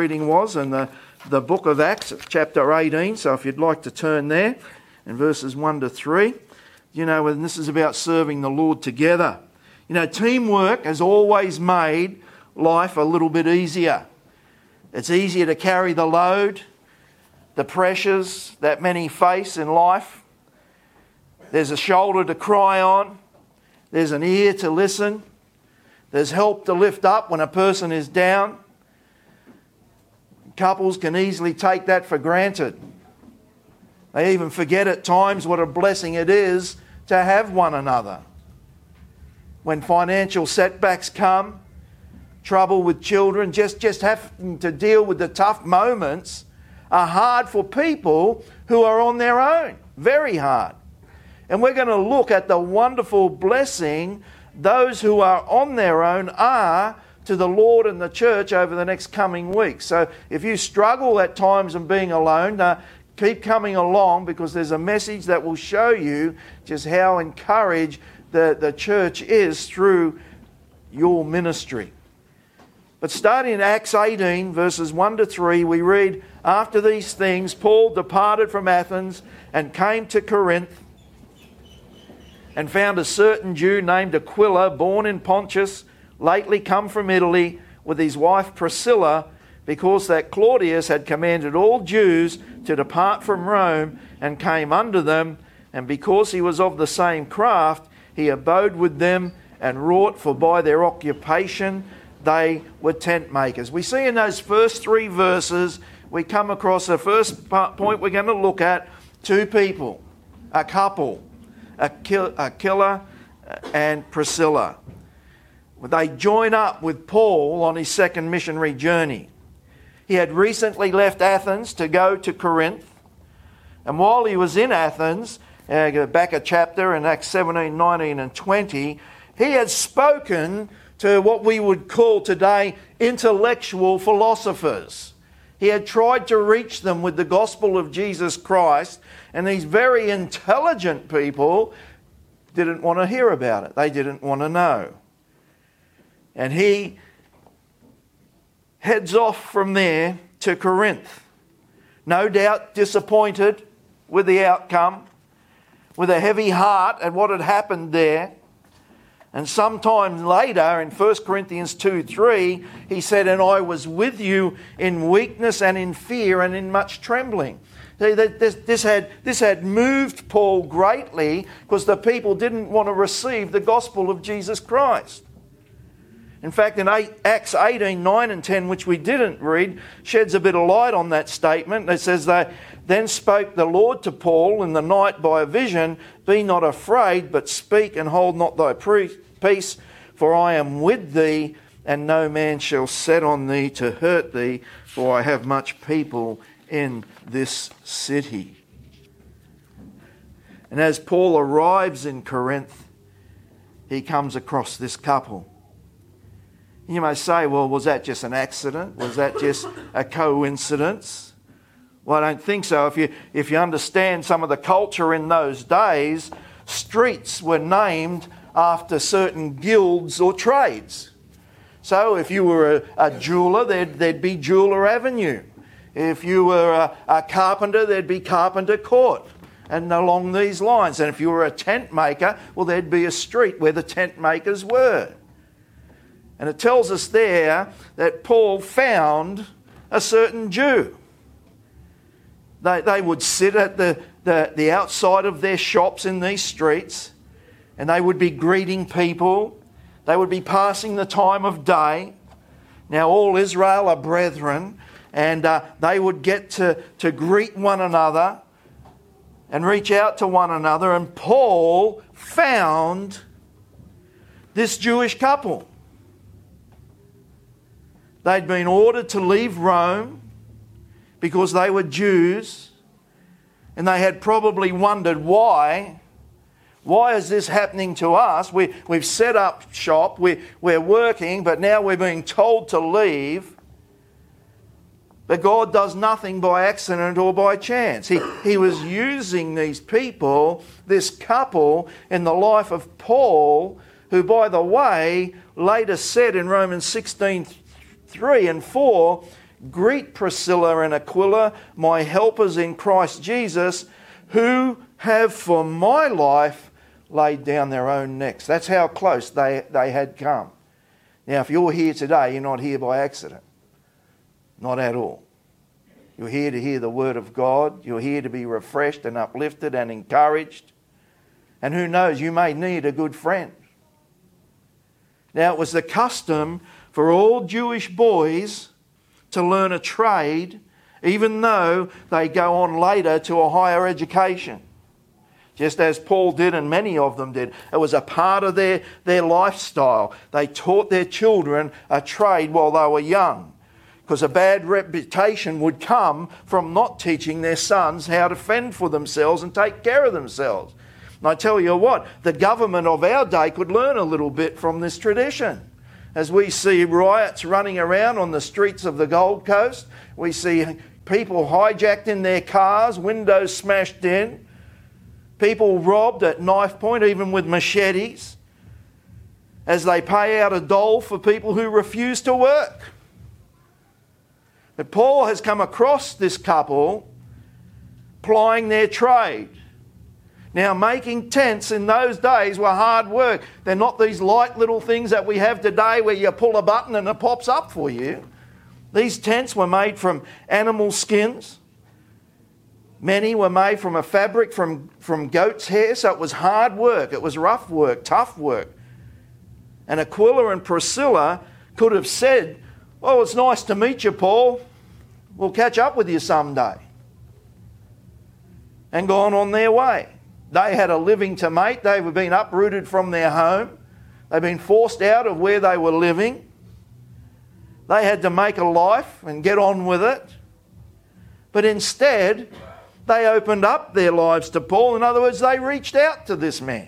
reading was in the book of Acts, chapter 18. So if you'd like to turn there, in verses 1 to 3. And this is about serving the Lord together. Teamwork has always made life a little bit easier. It's easier to carry the load, the pressures that many face in life. There's a shoulder to cry on. There's an ear to listen. There's help to lift up when a person is down. Couples can easily take that for granted. They even forget at times what a blessing it is to have one another. When financial setbacks come, trouble with children, just having to deal with the tough moments are hard for people who are on their own. Very hard. And we're going to look at the wonderful blessing those who are on their own are to the Lord and the church over the next coming weeks. So if you struggle at times in being alone, keep coming along, because there's a message that will show you just how encouraged the church is through your ministry. But starting in Acts 18, verses 1 to 3, we read, "After these things, Paul departed from Athens and came to Corinth, and found a certain Jew named Aquila, born in Pontus, lately come from Italy, with his wife Priscilla, because that Claudius had commanded all Jews to depart from Rome, and came unto them, and because he was of the same craft, he abode with them, and wrought, for by their occupation they were tent makers." We see in those first 3 verses, we come across the first point we're going to look at, 2 people, a couple, Aquila and Priscilla. They join up with Paul on his second missionary journey. He had recently left Athens to go to Corinth. And while he was in Athens, go back a chapter in Acts 17, 19 and 20, he had spoken to what we would call today intellectual philosophers. He had tried to reach them with the gospel of Jesus Christ, and these very intelligent people didn't want to hear about it. They didn't want to know. And he heads off from there to Corinth. No doubt disappointed with the outcome, with a heavy heart at what had happened there. And sometime later, in 1 Corinthians 2:3, he said, "And I was with you in weakness and in fear and in much trembling." This had moved Paul greatly, because the people didn't want to receive the gospel of Jesus Christ. In fact, in Acts 18, 9 and 10, which we didn't read, sheds a bit of light on that statement. It says, "Then spoke the Lord to Paul in the night by a vision, Be not afraid, but speak and hold not thy peace, for I am with thee, and no man shall set on thee to hurt thee, for I have much people in this city." And as Paul arrives in Corinth, he comes across this couple. You may say, well, was that just an accident? Was that just a coincidence? Well, I don't think so. If you understand some of the culture in those days, streets were named after certain guilds or trades. So if you were a jeweller, there'd be Jeweller Avenue. If you were a carpenter, there'd be Carpenter Court, and along these lines. And if you were a tent maker, well, there'd be a street where the tent makers were. And it tells us there that Paul found a certain Jew. They would sit at the outside of their shops in these streets, and they would be greeting people. They would be passing the time of day. Now all Israel are brethren, and they would get to greet one another and reach out to one another. And Paul found this Jewish couple. They'd been ordered to leave Rome because they were Jews, and they had probably wondered why. Why is this happening to us? We've set up shop, we're working, but now we're being told to leave. But God does nothing by accident or by chance. He was using these people, this couple, in the life of Paul, who, by the way, later said in Romans 16:3 and 4, Greet Priscilla and Aquila, my helpers in Christ Jesus, who have for my life laid down their own necks. That's how close they had come. Now, if you're here today, you're not here by accident. Not at all. You're here to hear the word of God. You're here to be refreshed and uplifted and encouraged. And who knows, you may need a good friend. Now, it was the custom for all Jewish boys to learn a trade, even though they go on later to a higher education. Just as Paul did and many of them did. It was a part of their lifestyle. They taught their children a trade while they were young, because a bad reputation would come from not teaching their sons how to fend for themselves and take care of themselves. And I tell you what, the government of our day could learn a little bit from this tradition. As we see riots running around on the streets of the Gold Coast, we see people hijacked in their cars, windows smashed in, people robbed at knife point, even with machetes, as they pay out a dole for people who refuse to work. But Paul has come across this couple plying their trade. Now, making tents in those days were hard work. They're not these light little things that we have today where you pull a button and it pops up for you. These tents were made from animal skins. Many were made from a fabric from goat's hair, so it was hard work. It was rough work, tough work. And Aquila and Priscilla could have said, well, it's nice to meet you, Paul. We'll catch up with you someday. And gone on their way. They had a living to make. They were being uprooted from their home. They'd been forced out of where they were living. They had to make a life and get on with it. But instead, they opened up their lives to Paul. In other words, they reached out to this man.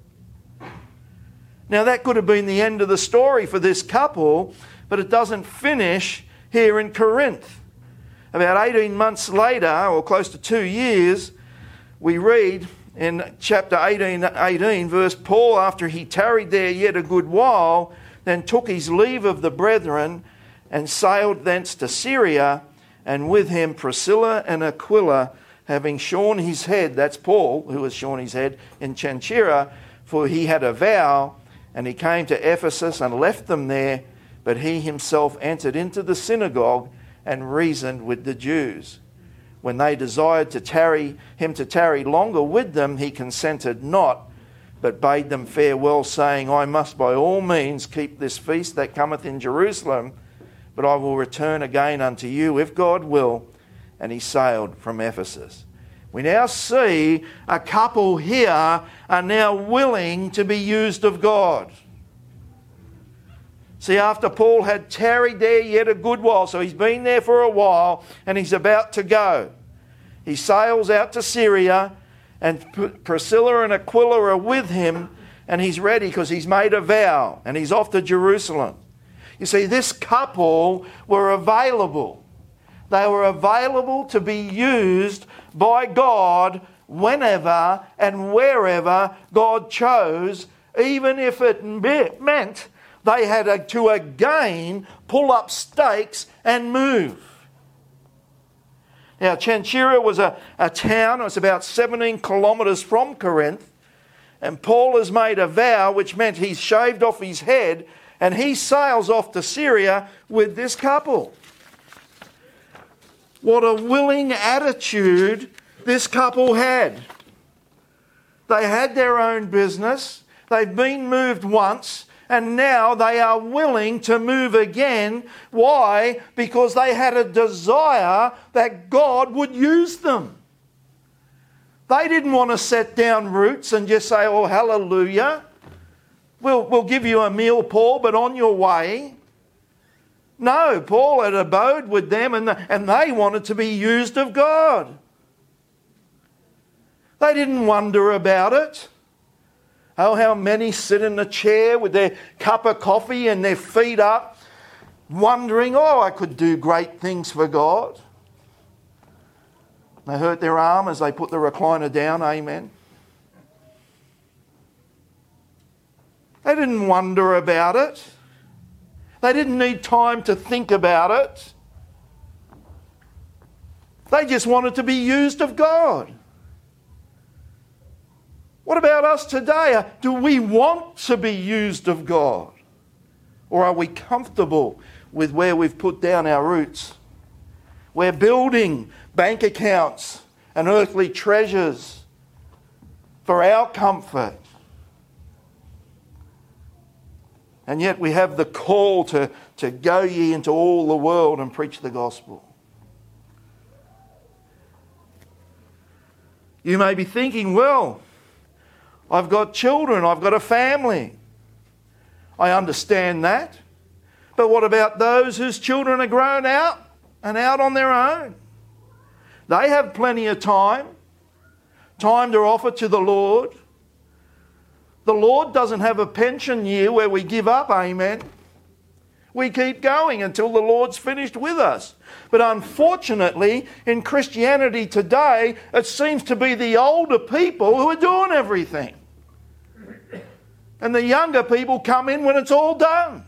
Now, that could have been the end of the story for this couple, but it doesn't finish here in Corinth. About 18 months later, or close to 2 years, we read in chapter 18, verse, Paul, after he tarried there yet a good while, then took his leave of the brethren and sailed thence to Syria, and with him Priscilla and Aquila, having shorn his head, that's Paul who has shorn his head in Cenchreae, for he had a vow, and he came to Ephesus and left them there, but he himself entered into the synagogue and reasoned with the Jews. When they desired him to tarry longer with them, he consented not, but bade them farewell, saying, I must by all means keep this feast that cometh in Jerusalem, but I will return again unto you, if God will. And he sailed from Ephesus. We now see a couple here are now willing to be used of God. See, after Paul had tarried there yet a good while, so he's been there for a while and he's about to go. He sails out to Syria, and Priscilla and Aquila are with him, and he's ready because he's made a vow and he's off to Jerusalem. You see, this couple were available. They were available to be used by God whenever and wherever God chose, even if it meant they had to again pull up stakes and move. Now, Cenchreae was a town. It was about 17 kilometres from Corinth. And Paul has made a vow, which meant he's shaved off his head, and he sails off to Syria with this couple. What a willing attitude this couple had. They had their own business. They've been moved once, and now they are willing to move again. Why? Because they had a desire that God would use them. They didn't want to set down roots and just say, oh, hallelujah. We'll give you a meal, Paul, but on your way. No, Paul had abode with them and they wanted to be used of God. They didn't wonder about it. Oh, how many sit in a chair with their cup of coffee and their feet up, wondering, oh, I could do great things for God. They hurt their arm as they put the recliner down, amen. They didn't wonder about it. They didn't need time to think about it. They just wanted to be used of God. What about us today? Do we want to be used of God? Or are we comfortable with where we've put down our roots? We're building bank accounts and earthly treasures for our comfort. And yet we have the call to go ye into all the world and preach the gospel. You may be thinking, well, I've got children, I've got a family. I understand that. But what about those whose children are grown out and out on their own? They have plenty of time to offer to the Lord. The Lord doesn't have a pension year where we give up, amen. We keep going until the Lord's finished with us. But unfortunately, in Christianity today, it seems to be the older people who are doing everything. And the younger people come in when it's all done.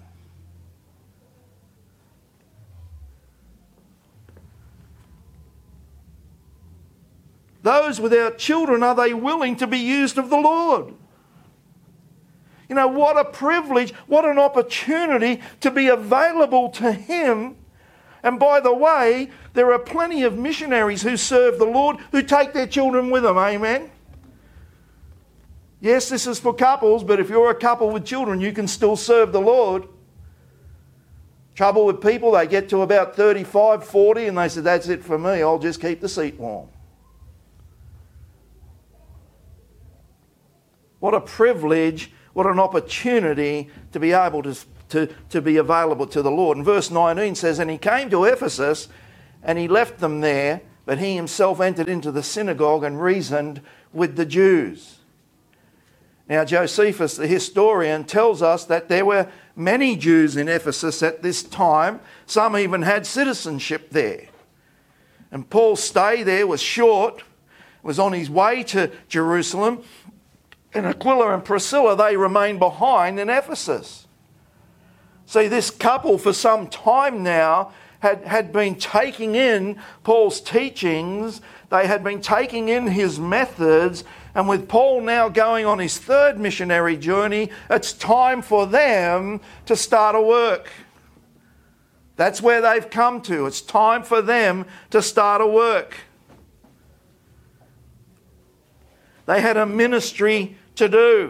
Those without children, are they willing to be used of the Lord? You know, what a privilege, what an opportunity to be available to Him. And by the way, there are plenty of missionaries who serve the Lord who take their children with them, amen? Yes, this is for couples, but if you're a couple with children, you can still serve the Lord. Trouble with people, they get to about 35, 40 and they say, that's it for me, I'll just keep the seat warm. What a privilege, what an opportunity to be able to be available to the Lord. And verse 19 says, and he came to Ephesus and he left them there, but he himself entered into the synagogue and reasoned with the Jews. Now Josephus, the historian, tells us that there were many Jews in Ephesus at this time. Some even had citizenship there. And Paul's stay there was short. Was on his way to Jerusalem. And Aquila and Priscilla, they remained behind in Ephesus. See, this couple for some time now had been taking in Paul's teachings. They had been taking in his methods. And with Paul now going on his third missionary journey, it's time for them to start a work. That's where they've come to. It's time for them to start a work. They had a ministry to do.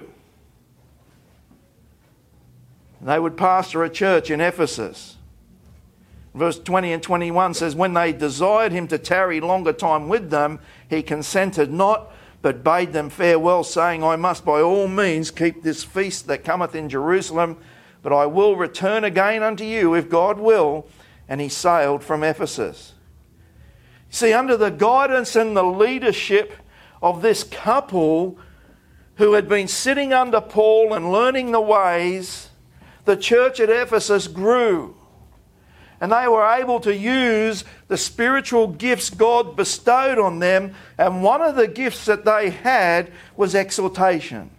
They would pastor a church in Ephesus. Verse 20 and 21 says, when they desired him to tarry longer time with them, he consented not, but bade them farewell, saying, I must by all means keep this feast that cometh in Jerusalem, but I will return again unto you, if God will. And he sailed from Ephesus. See, under the guidance and the leadership of this couple who had been sitting under Paul and learning the ways, the church at Ephesus grew. And they were able to use the spiritual gifts God bestowed on them. And one of the gifts that they had was exhortation.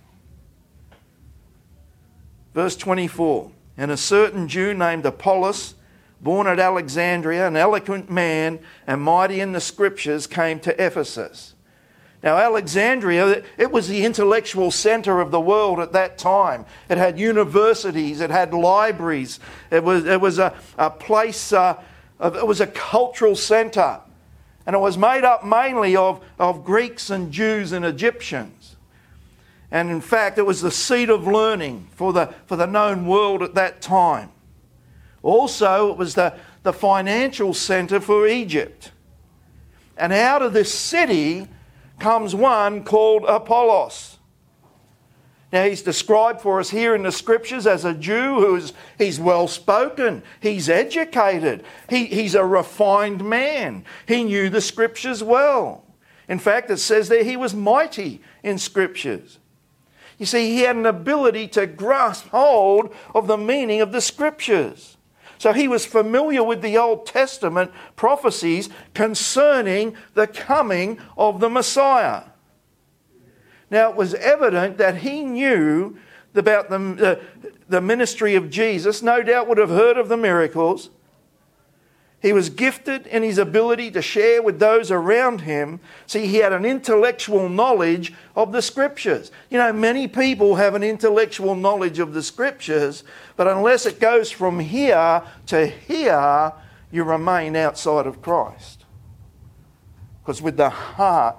Verse 24, and a certain Jew named Apollos, born at Alexandria, an eloquent man and mighty in the scriptures, came to Ephesus. Now Alexandria, it was the intellectual centre of the world at that time. It had universities, it had libraries, it was a place, it was a cultural centre. And it was made up mainly of Greeks and Jews and Egyptians. And in fact, it was the seat of learning for the known world at that time. Also, it was the financial centre for Egypt. And out of this city comes one called Apollos. Now he's described for us here in the scriptures as a Jew he's well spoken, he's educated, he's a refined man. He knew the scriptures well. In fact, it says there he was mighty in scriptures. You see, he had an ability to grasp hold of the meaning of the scriptures. So he was familiar with the Old Testament prophecies concerning the coming of the Messiah. Now it was evident that he knew about the ministry of Jesus, no doubt would have heard of the miracles. He was gifted in his ability to share with those around him. See, he had an intellectual knowledge of the Scriptures. You know, many people have an intellectual knowledge of the Scriptures, but unless it goes from here to here, you remain outside of Christ. Because with the heart,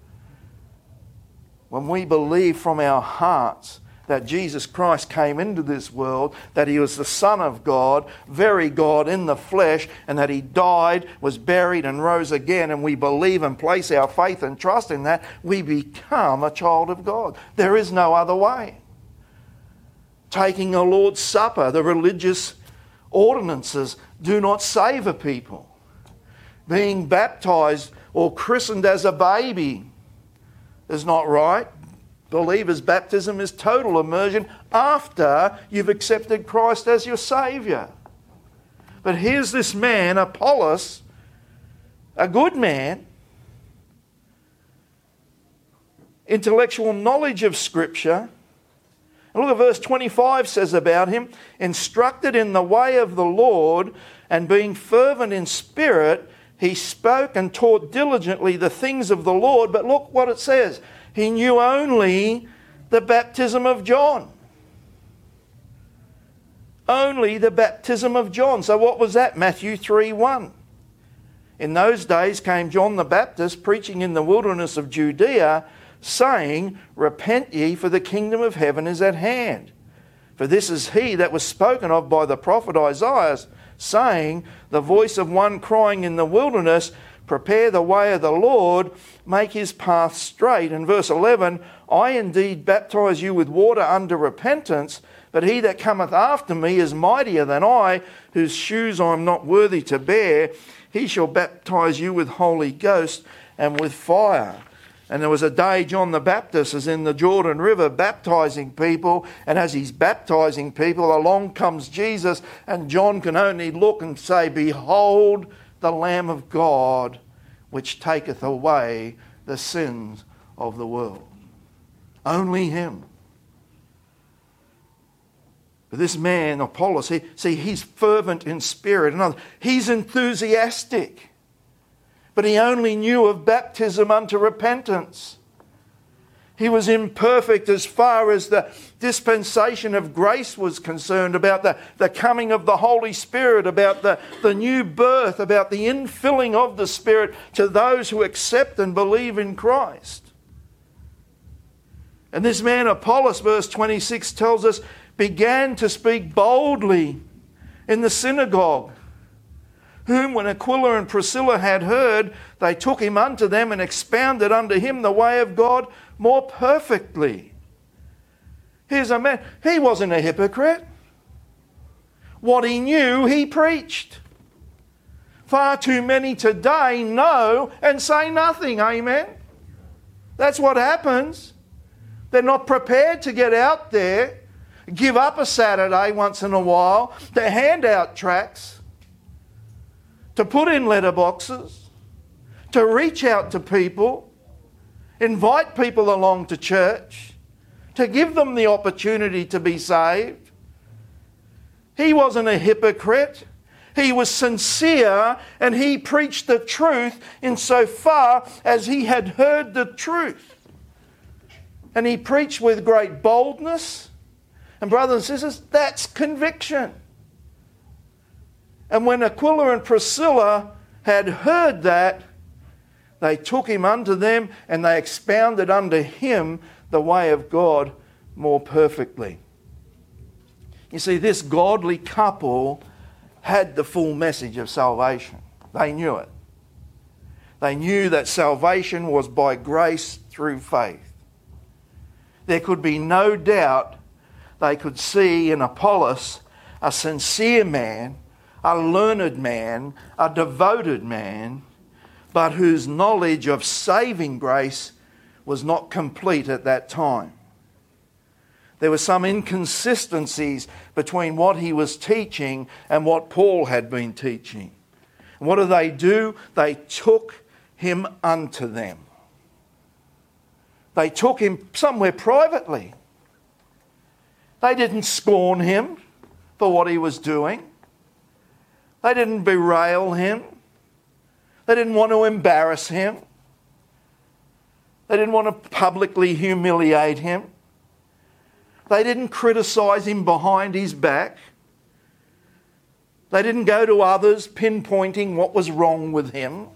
when we believe from our hearts that Jesus Christ came into this world, that he was the Son of God, very God in the flesh, and that he died, was buried and rose again, and we believe and place our faith and trust in that, we become a child of God. There is no other way. Taking a Lord's Supper, the religious ordinances do not save a people. Being baptized or christened as a baby is not right. Believer's baptism is total immersion after you've accepted Christ as your Saviour. But here's this man, Apollos, a good man, intellectual knowledge of Scripture. And look at verse 25 says about him, instructed in the way of the Lord, and being fervent in spirit, he spoke and taught diligently the things of the Lord. But look what it says. He knew only the baptism of John. Only the baptism of John. So what was that? Matthew 3:1. In those days came John the Baptist preaching in the wilderness of Judea, saying, repent ye, for the kingdom of heaven is at hand. For this is he that was spoken of by the prophet Isaiah, saying, the voice of one crying in the wilderness, prepare the way of the Lord, make his path straight. In verse 11, I indeed baptize you with water unto repentance, but he that cometh after me is mightier than I, whose shoes I am not worthy to bear. He shall baptize you with Holy Ghost and with fire. And there was a day John the Baptist is in the Jordan River baptizing people, and as he's baptizing people, along comes Jesus, and John can only look and say, behold, the Lamb of God, which taketh away the sins of the world. Only him. But this man, Apollos, he's fervent in spirit. He's enthusiastic. But he only knew of baptism unto repentance. He was imperfect as far as the dispensation of grace was concerned, about the coming of the Holy Spirit, about the new birth, about the infilling of the Spirit to those who accept and believe in Christ. And this man Apollos, verse 26 tells us, began to speak boldly in the synagogue, whom when Aquila and Priscilla had heard, they took him unto them and expounded unto him the way of God more perfectly. Here's a man, he wasn't a hypocrite. What he knew, he preached. Far too many today know and say nothing, amen? That's what happens. They're not prepared to get out there, give up a Saturday once in a while, to hand out tracts, to put in letterboxes, to reach out to people, invite people along to church, to give them the opportunity to be saved. He wasn't a hypocrite. He was sincere, and he preached the truth insofar as he had heard the truth. And he preached with great boldness. And brothers and sisters, that's conviction. And when Aquila and Priscilla had heard that, they took him unto them, and they expounded unto him the way of God more perfectly. You see, this godly couple had the full message of salvation. They knew it. They knew that salvation was by grace through faith. There could be no doubt they could see in Apollos a sincere man, a learned man, a devoted man, but whose knowledge of saving grace was not complete at that time. There were some inconsistencies between what he was teaching and what Paul had been teaching. And what do? They took him unto them. They took him somewhere privately. They didn't scorn him for what he was doing. They didn't berail him. They didn't want to embarrass him. They didn't want to publicly humiliate him. They didn't criticise him behind his back. They didn't go to others pinpointing what was wrong with him.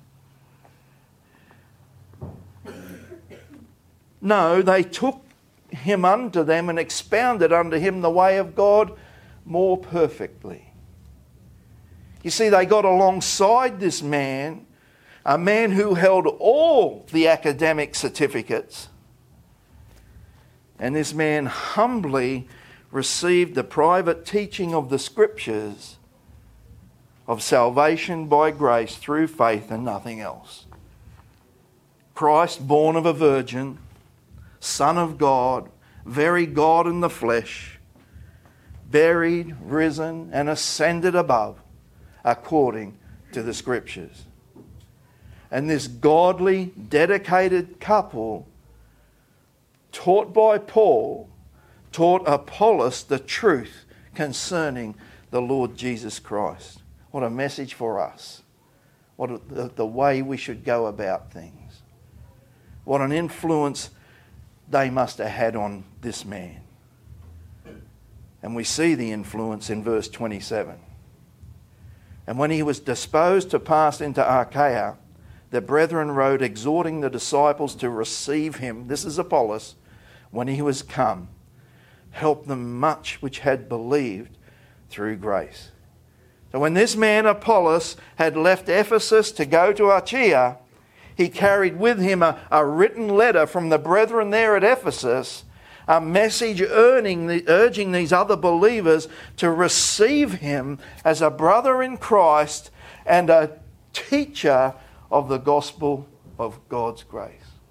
No, they took him unto them and expounded unto him the way of God more perfectly. You see, they got alongside this man, a man who held all the academic certificates, and this man humbly received the private teaching of the Scriptures of salvation by grace through faith and nothing else. Christ, born of a virgin, Son of God, very God in the flesh, buried, risen, and ascended above, according to the Scriptures. And this godly, dedicated couple, taught by Paul, taught Apollos the truth concerning the Lord Jesus Christ. What a message for us. What the way we should go about things. What an influence they must have had on this man. And we see the influence in verse 27. And when he was disposed to pass into Achaia, the brethren wrote, exhorting the disciples to receive him. This is Apollos. When he was come, help them much which had believed through grace. So when this man Apollos had left Ephesus to go to Achaia, he carried with him a written letter from the brethren there at Ephesus, a message urging these other believers to receive him as a brother in Christ and a teacher of the gospel of God's grace.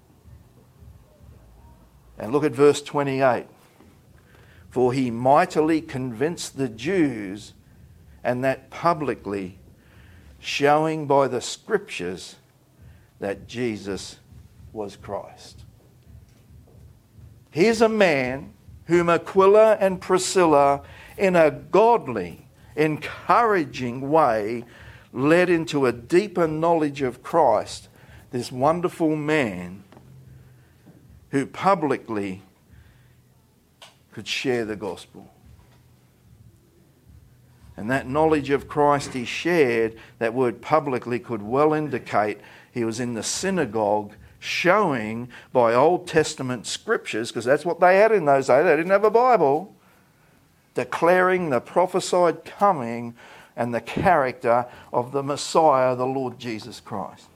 And look at verse 28. For he mightily convinced the Jews, and that publicly, showing by the Scriptures that Jesus was Christ. Here's a man whom Aquila and Priscilla, in a godly, encouraging way, led into a deeper knowledge of Christ. This wonderful man who publicly could share the gospel. And that knowledge of Christ he shared, that word publicly could well indicate he was in the synagogue showing by Old Testament scriptures, because that's what they had in those days. They didn't have a Bible, declaring the prophesied coming and the character of the Messiah, the Lord Jesus Christ.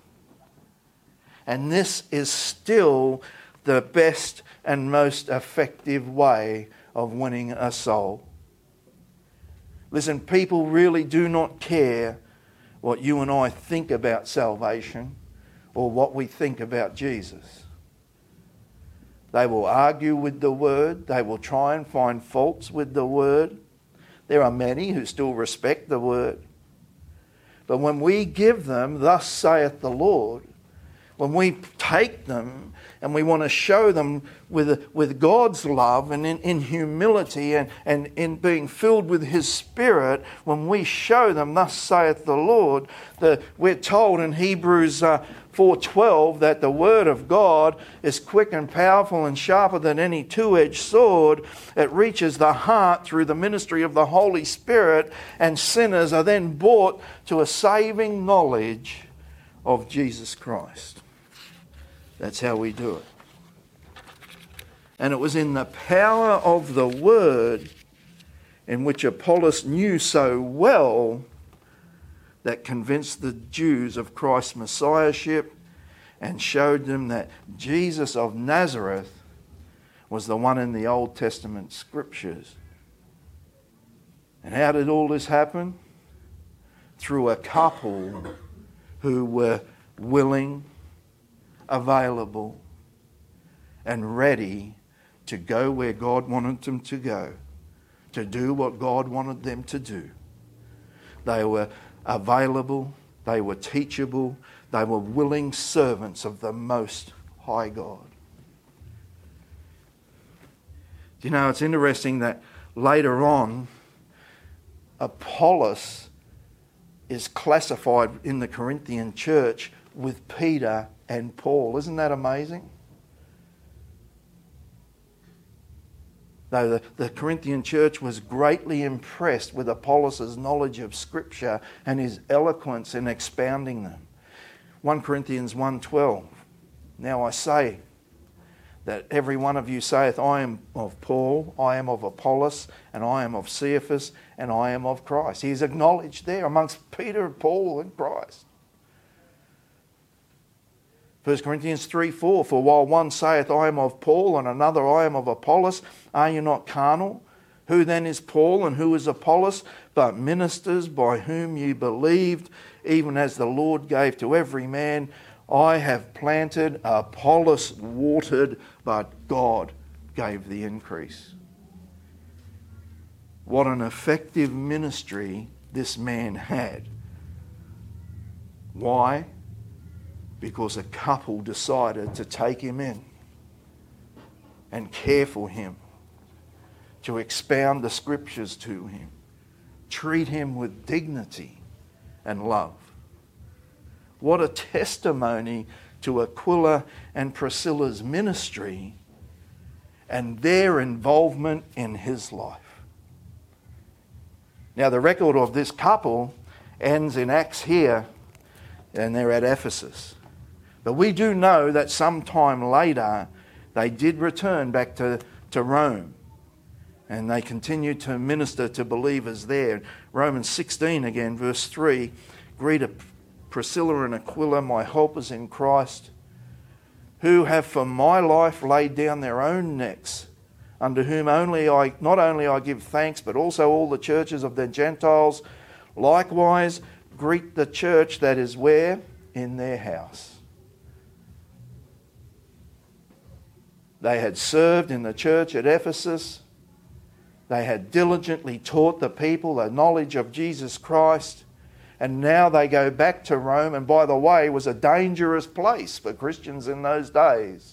And this is still the best and most effective way of winning a soul. Listen, people really do not care what you and I think about salvation or what we think about Jesus. They will argue with the Word. They will try and find faults with the Word. There are many who still respect the Word. But when we give them, thus saith the Lord, when we take them and we want to show them with God's love and in humility and in being filled with His Spirit, when we show them, thus saith the Lord, we're told in Hebrews 4:12 that the Word of God is quick and powerful and sharper than any two-edged sword. It reaches the heart through the ministry of the Holy Spirit, and sinners are then brought to a saving knowledge of Jesus Christ. That's how we do it. And it was in the power of the Word, in which Apollos knew so well, that convinced the Jews of Christ's Messiahship and showed them that Jesus of Nazareth was the one in the Old Testament Scriptures. And how did all this happen? Through a couple who were willing, available, and ready to go where God wanted them to go, to do what God wanted them to do. They were available, they were teachable, they were willing servants of the Most High God. You know, it's interesting that later on, Apollos is classified in the Corinthian church with Peter and Paul. Isn't that amazing? Though the Corinthian church was greatly impressed with Apollos' knowledge of Scripture and his eloquence in expounding them. 1 Corinthians 1:12. Now I say that every one of you saith, I am of Paul, I am of Apollos, and I am of Cephas, and I am of Christ. He's acknowledged there amongst Peter, Paul, and Christ. 1 Corinthians 3:4, for while one saith, I am of Paul, and another, I am of Apollos, are you not carnal? Who then is Paul, and who is Apollos, but ministers by whom ye believed, even as the Lord gave to every man? I have planted, Apollos watered, but God gave the increase. What an effective ministry this man had. Why? Because a couple decided to take him in and care for him, to expound the Scriptures to him, treat him with dignity and love. What a testimony to Aquila and Priscilla's ministry and their involvement in his life. Now, the record of this couple ends in Acts here, and they're at Ephesus. But we do know that sometime later they did return back to Rome, and they continued to minister to believers there. Romans 16 again, verse 3, greet Priscilla and Aquila, my helpers in Christ, who have for my life laid down their own necks, unto whom not only I give thanks, but also all the churches of the Gentiles. Likewise, greet the church that is where? In their house. They had served in the church at Ephesus. They had diligently taught the people the knowledge of Jesus Christ. And now they go back to Rome, and by the way, it was a dangerous place for Christians in those days.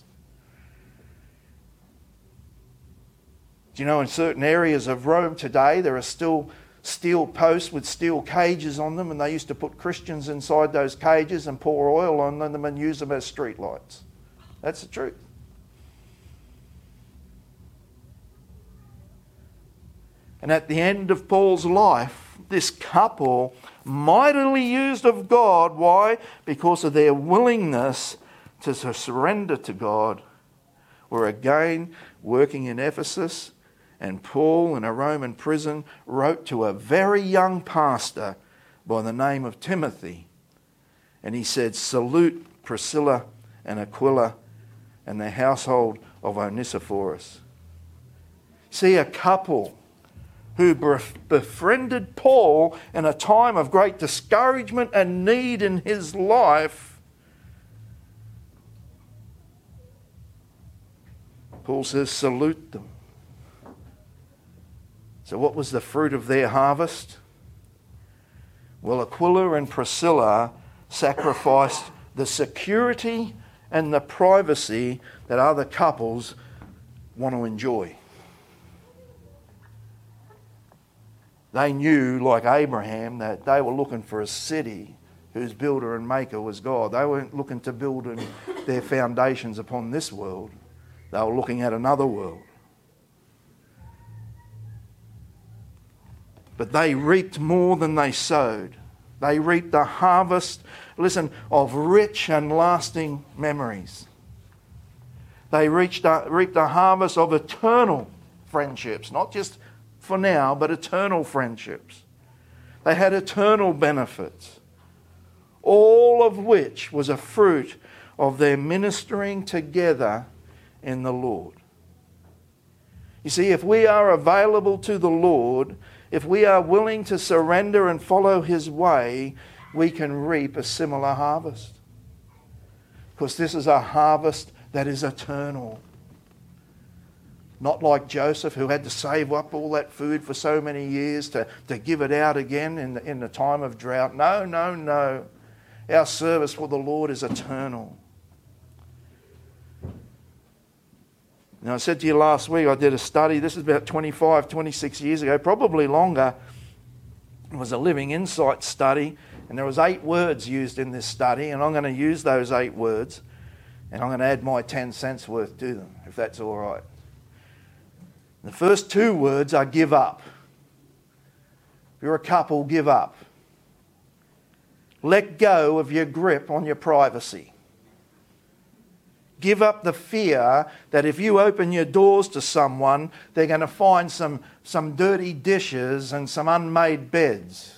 Do you know, in certain areas of Rome today, there are still steel posts with steel cages on them, and they used to put Christians inside those cages and pour oil on them and use them as street lights. That's the truth. And at the end of Paul's life, this couple, mightily used of God. Why? Because of their willingness to surrender to God, were again working in Ephesus. And Paul, in a Roman prison, wrote to a very young pastor by the name of Timothy. And he said, salute Priscilla and Aquila and the household of Onesiphorus. See, a couple who befriended Paul in a time of great discouragement and need in his life. Paul says, salute them. So what was the fruit of their harvest? Well, Aquila and Priscilla sacrificed the security and the privacy that other couples want to enjoy. They knew, like Abraham, that they were looking for a city whose builder and maker was God. They weren't looking to build their foundations upon this world. They were looking at another world. But they reaped more than they sowed. They reaped the harvest, listen, of rich and lasting memories. They reaped the harvest of eternal friendships, not just for now, but eternal friendships. They had eternal benefits, all of which was a fruit of their ministering together in the Lord. You see, if we are available to the Lord, if we are willing to surrender and follow His way, we can reap a similar harvest. Because this is a harvest that is eternal. Not like Joseph, who had to save up all that food for so many years to give it out again in the time of drought. No, no, no. Our service for the Lord is eternal. Now, I said to you last week, I did a study. This is about 25, 26 years ago, probably longer. It was a Living Insight study, and there was 8 words used in this study, and I'm going to use those 8 words, and I'm going to add my 10 cents worth to them, if that's all right. The first 2 words are give up. If you're a couple, give up. Let go of your grip on your privacy. Give up the fear that if you open your doors to someone, they're going to find some dirty dishes and some unmade beds.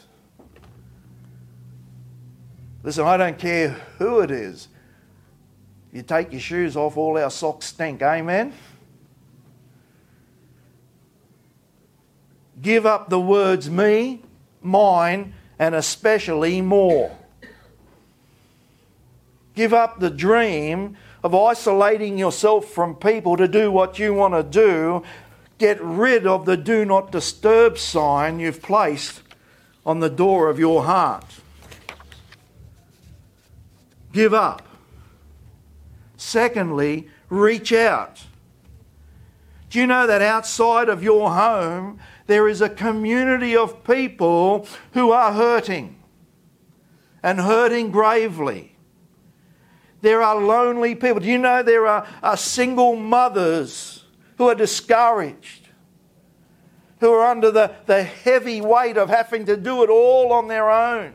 Listen, I don't care who it is. You take your shoes off, all our socks stink. Amen? Give up the words me, mine, and especially more. Give up the dream of isolating yourself from people to do what you want to do. Get rid of the do not disturb sign you've placed on the door of your heart. Give up. Secondly, reach out. Do you know that outside of your home there is a community of people who are hurting and hurting gravely? There are lonely people. Do you know there are single mothers who are discouraged, who are under the heavy weight of having to do it all on their own,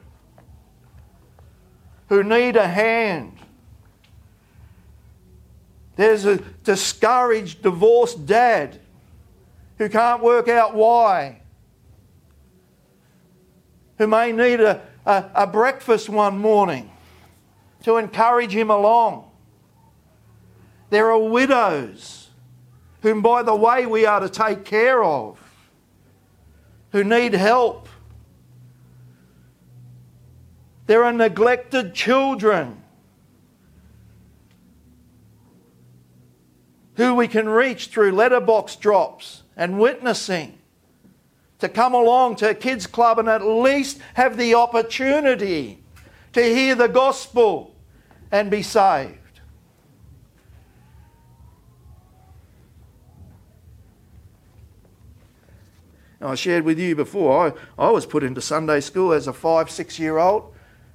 who need a hand? There's a discouraged, divorced dad who can't work out why, who may need a breakfast one morning to encourage him along. There are widows whom, by the way, we are to take care of, who need help. There are neglected children who we can reach through letterbox drops and witnessing, to come along to a kids club and at least have the opportunity to hear the gospel and be saved. Now, I shared with you before, I was put into Sunday school as a 5-6-year-old.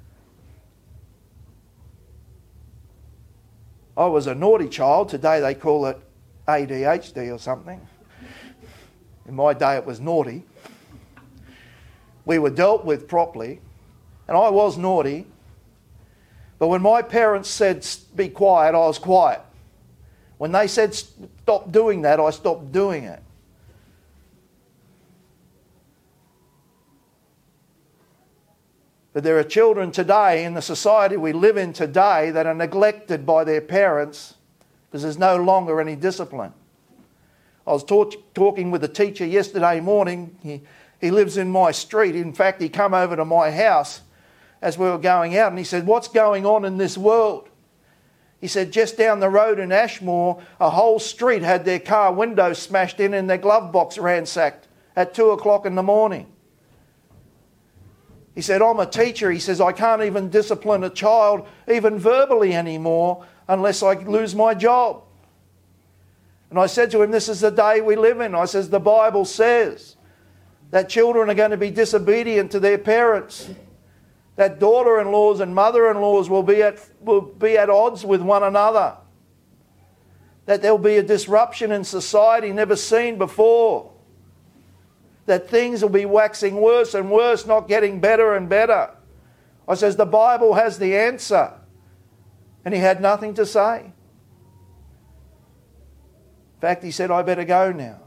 I was a naughty child. Today they call it ADHD or something. In my day it was naughty. We were dealt with properly, and I was naughty. But when my parents said, be quiet, I was quiet. When they said, stop doing that, I stopped doing it. But there are children today in the society we live in today that are neglected by their parents because there's no longer any discipline. I was talking with a teacher yesterday morning. He lives in my street. In fact, he came over to my house as we were going out, and he said, what's going on in this world? He said, just down the road in Ashmore, a whole street had their car windows smashed in and their glove box ransacked at 2 o'clock in the morning. He said, I'm a teacher. He says, I can't even discipline a child, even verbally anymore, unless I lose my job. And I said to him, this is the day we live in. I says, the Bible says that children are going to be disobedient to their parents, that daughter-in-laws and mother-in-laws will be at odds with one another, that there'll be a disruption in society never seen before, that things will be waxing worse and worse, not getting better and better. I says, the Bible has the answer. And he had nothing to say. In fact, he said, I better go now.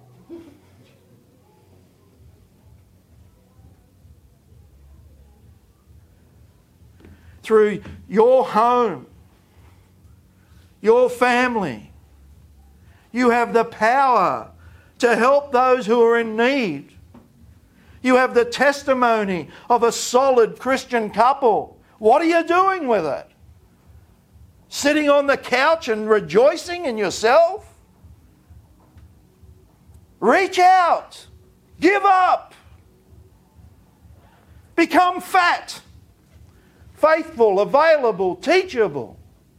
Through your home, your family, you have the power to help those who are in need. You have the testimony of a solid Christian couple. What are you doing with it? Sitting on the couch and rejoicing in yourself? Reach out. Give up. Become fat. Faithful, available, teachable.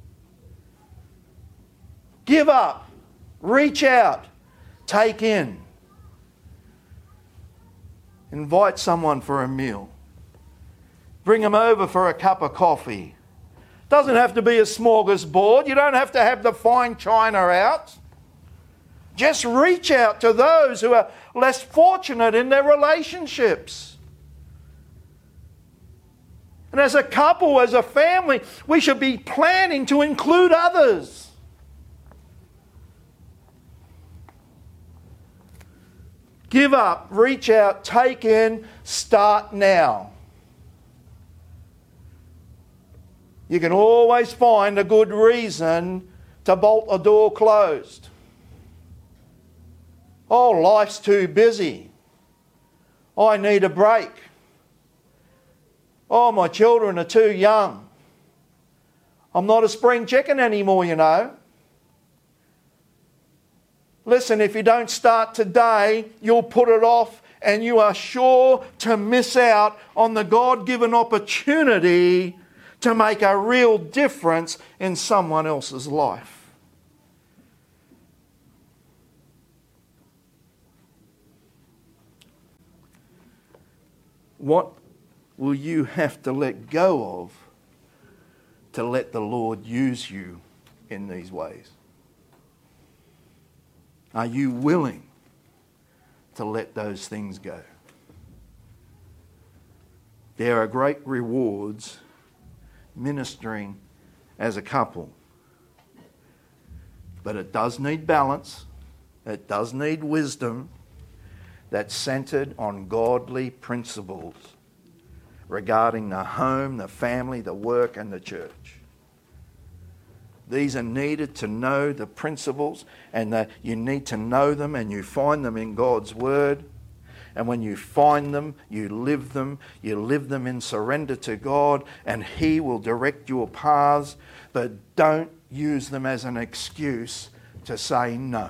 Give up. Reach out. Take in. Invite someone for a meal. Bring them over for a cup of coffee. Doesn't have to be a smorgasbord. You don't have to have the fine china out. Just reach out to those who are less fortunate in their relationships. And as a couple, as a family, we should be planning to include others. Give up, reach out, take in, start now. You can always find a good reason to bolt a door closed. Oh, life's too busy. I need a break. Oh, my children are too young. I'm not a spring chicken anymore, you know. Listen, if you don't start today, you'll put it off and you are sure to miss out on the God-given opportunity to make a real difference in someone else's life. What will you have to let go of to let the Lord use you in these ways? Are you willing to let those things go? There are great rewards ministering as a couple. But it does need balance. It does need wisdom that's centered on godly principles regarding the home, the family, the work, and the church. These are needed to know the principles, and that you need to know them, and you find them in God's Word. And when you find them, you live them in surrender to God, and He will direct your paths. But don't use them as an excuse to say no.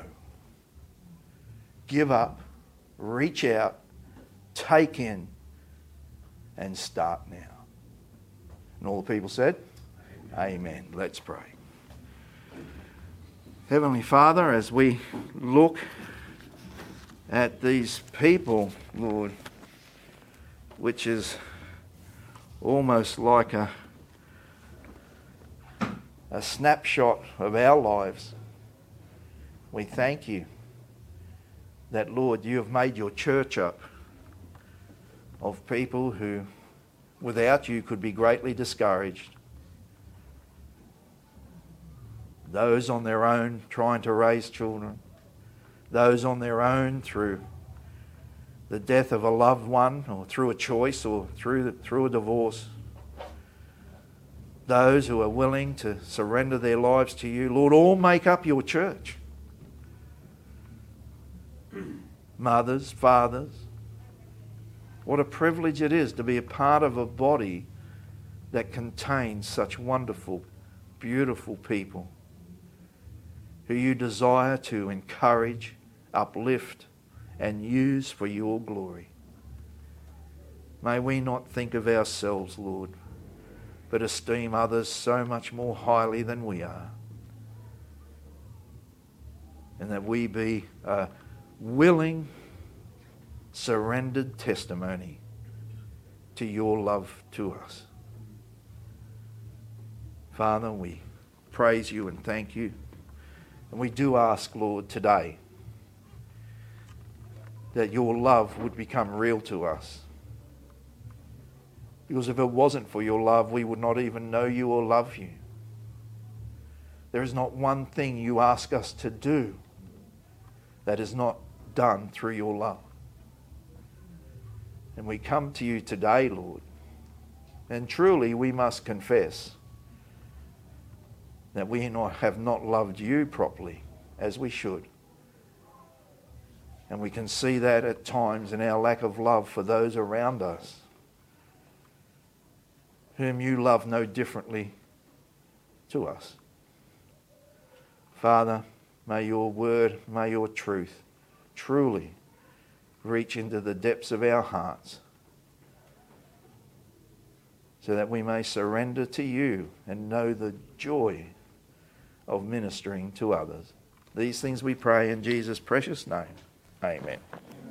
Give up, reach out, take in, and start now. And all the people said, Amen. Let's pray. Heavenly Father, as we look at these people, Lord, which is almost like a snapshot of our lives, we thank you that, Lord, you have made your church up of people who, without you, could be greatly discouraged. Those on their own trying to raise children. Those on their own through the death of a loved one, or through a choice, or through a divorce. Those who are willing to surrender their lives to you, Lord, all make up your church. Mothers, fathers, what a privilege it is to be a part of a body that contains such wonderful, beautiful people who you desire to encourage, uplift, and use for your glory. May we not think of ourselves, Lord, but esteem others so much more highly than we are. And that we be a willing, surrendered testimony to your love to us. Father, we praise you and thank you. And we do ask, Lord, today that your love would become real to us. Because if it wasn't for your love, we would not even know you or love you. There is not one thing you ask us to do that is not done through your love. And we come to you today, Lord, and truly we must confess that we have not loved you properly as we should. And we can see that at times in our lack of love for those around us, whom you love no differently to us. Father, may your word, may your truth truly reach into the depths of our hearts, so that we may surrender to you and know the joy of ministering to others. These things we pray in Jesus' precious name. Amen.